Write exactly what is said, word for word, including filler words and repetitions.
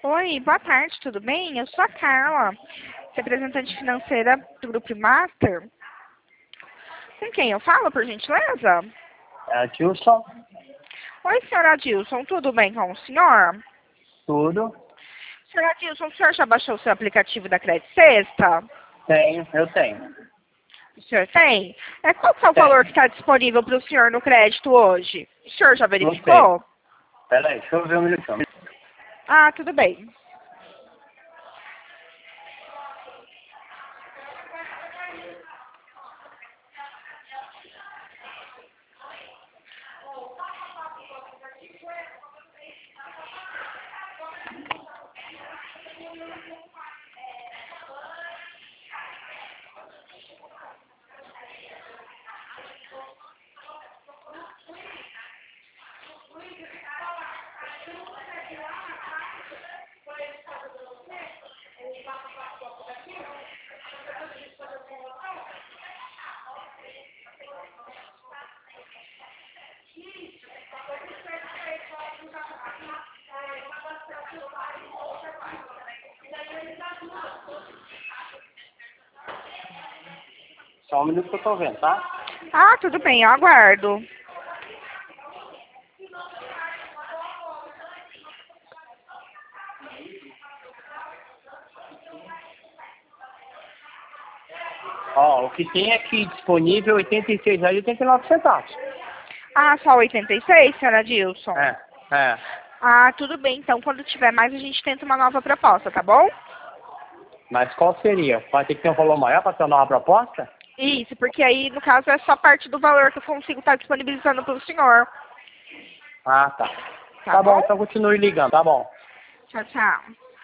Oi, boa tarde, tudo bem? Eu sou a Carla, representante financeira do Grupo Master. Com quem eu falo, por gentileza? É a Tilson, Oi, senhora Adilson, tudo bem com o senhor? tudo. Senhora Adilson, o senhor já baixou o seu aplicativo da Crédito Sexta? Tenho, eu tenho. O senhor tem? É, qual que é o Tenho. valor que está disponível para o senhor no crédito hoje? O senhor já Não sei. verificou? Pera aí, deixa eu ver um minutinho. Ah, tudo bem. Só um minuto que eu tô vendo, tá? Ah, tudo bem, eu aguardo. Ó, o que tem aqui disponível é oitenta e seis reais e oitenta e nove centavos. Ah, só oitenta e seis, senhora Adilson? É, é. Ah, tudo bem. Então, quando tiver mais, a gente tenta uma nova proposta, tá bom? Mas qual seria? Vai ter que ter um valor maior para ter uma nova proposta? Isso, porque aí, no caso, é só parte do valor que eu consigo estar disponibilizando para o senhor. Ah, tá. Tá, Tá bom, bom? então continue ligando, tá bom. Tchau, tchau.